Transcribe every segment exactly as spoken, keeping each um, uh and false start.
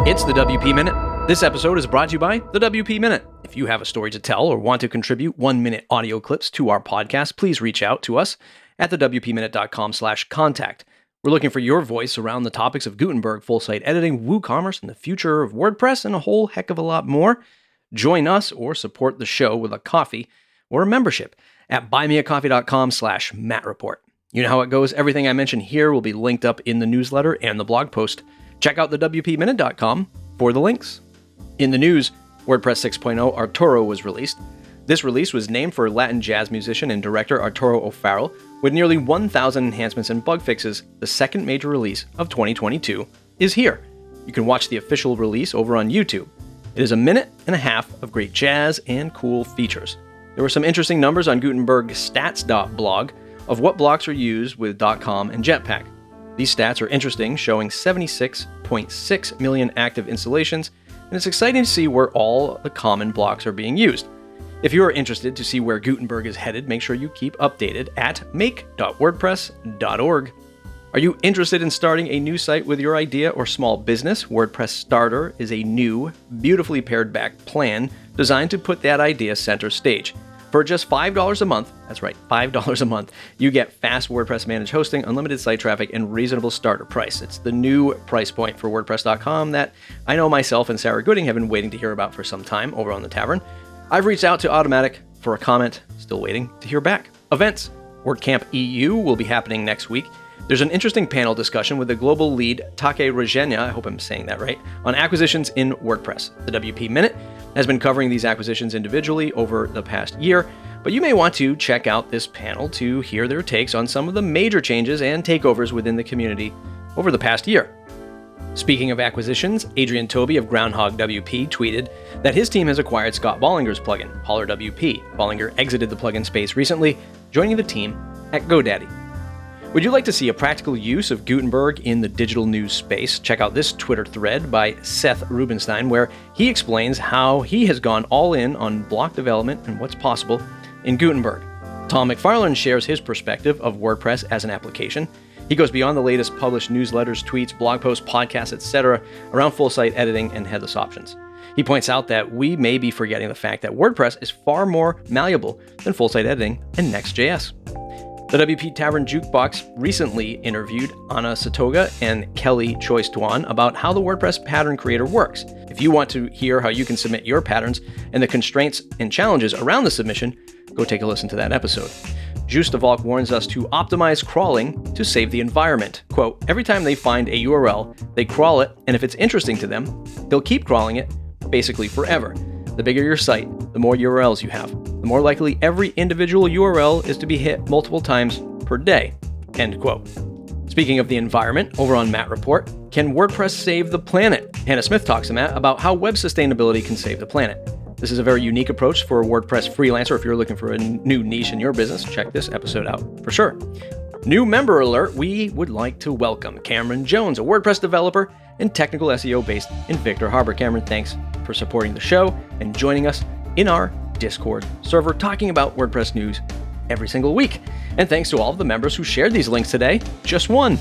It's the W P Minute. This episode is brought to you by the W P Minute. If you have a story to tell or want to contribute one-minute audio clips to our podcast, please reach out to us at the W P minute dot com slash contact. We're looking for your voice around the topics of Gutenberg, full-site editing, WooCommerce, and the future of WordPress, and a whole heck of a lot more. Join us or support the show with a coffee or a membership at buymeacoffee dot com slash Matt Report. You know how it goes. Everything I mention here will be linked up in the newsletter and the blog post. Check out the W P minute dot com for the links. In the news, WordPress six point oh Arturo was released. This release was named for Latin jazz musician and director Arturo O'Farrill. With nearly one thousand enhancements and bug fixes, the second major release of twenty twenty-two is here. You can watch the official release over on YouTube. It is a minute and a half of great jazz and cool features. There were some interesting numbers on Gutenberg stats dot blog of what blocks are used with .com and Jetpack. These stats are interesting, showing seventy-six point six million active installations, and it's exciting to see where all the common blocks are being used. If you are interested to see where Gutenberg is headed, make sure you keep updated at make dot wordpress dot org. Are you interested in starting a new site with your idea or small business? WordPress Starter is a new, beautifully pared back plan designed to put that idea center stage. For just five dollars a month, that's right, five dollars a month, you get fast WordPress managed hosting, unlimited site traffic, and reasonable starter price. It's the new price point for WordPress dot com that I know myself and Sarah Gooding have been waiting to hear about for some time over on the Tavern. I've reached out to Automattic for a comment, still waiting to hear back. Events. WordCamp E U will be happening next week. There's an interesting panel discussion with the global lead, Take Rogenia, I hope I'm saying that right, on acquisitions in WordPress. The W P Minute has been covering these acquisitions individually over the past year, but you may want to check out this panel to hear their takes on some of the major changes and takeovers within the community over the past year. Speaking of acquisitions, Adrian Toby of Groundhog W P tweeted that his team has acquired Scott Bollinger's plugin, Holler W P. Bollinger exited the plugin space recently, joining the team at GoDaddy. Would you like to see a practical use of Gutenberg in the digital news space? Check out this Twitter thread by Seth Rubinstein, where he explains how he has gone all in on block development and what's possible in Gutenberg. Tom McFarlane shares his perspective of WordPress as an application. He goes beyond the latest published newsletters, tweets, blog posts, podcasts, et cetera around full site editing and headless options. He points out that we may be forgetting the fact that WordPress is far more malleable than full site editing and Next.js. The W P Tavern Jukebox recently interviewed Anna Satoga and Kelly Choice Dwan about how the WordPress pattern creator works. If you want to hear how you can submit your patterns and the constraints and challenges around the submission, go take a listen to that episode. Just Valk warns us to optimize crawling to save the environment. Quote, every time they find a U R L, they crawl it, and if it's interesting to them, they'll keep crawling it, basically forever. The bigger your site, the more U R Ls you have. The more likely every individual U R L is to be hit multiple times per day. End quote. Speaking of the environment, over on Matt Report, can WordPress save the planet? Hannah Smith talks to Matt about how web sustainability can save the planet. This is a very unique approach for a WordPress freelancer. If you're looking for a new niche in your business, check this episode out for sure. New member alert, we would like to welcome Cameron Jones, a WordPress developer and technical S E O based in Victor Harbor. Cameron, thanks for supporting the show and joining us in our Discord server, talking about WordPress news every single week. And thanks to all of the members who shared these links today. Just one,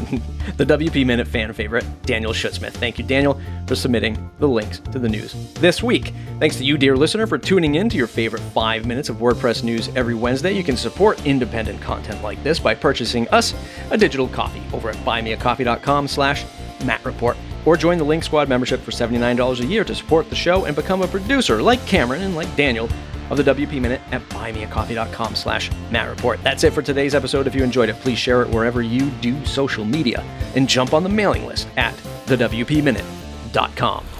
the W P Minute fan favorite, Daniel Schutzsmith. Thank you, Daniel, for submitting the links to the news this week. Thanks to you, dear listener, for tuning in to your favorite five minutes of WordPress news every Wednesday. You can support independent content like this by purchasing us a digital coffee over at buymeacoffee dot com slash Matt Report. Or join the Link Squad membership for seventy-nine dollars a year to support the show and become a producer like Cameron and like Daniel of the W P Minute at buymeacoffee dot com slash Matt Report. That's it for today's episode. If you enjoyed it, please share it wherever you do social media and jump on the mailing list at the W P minute dot com.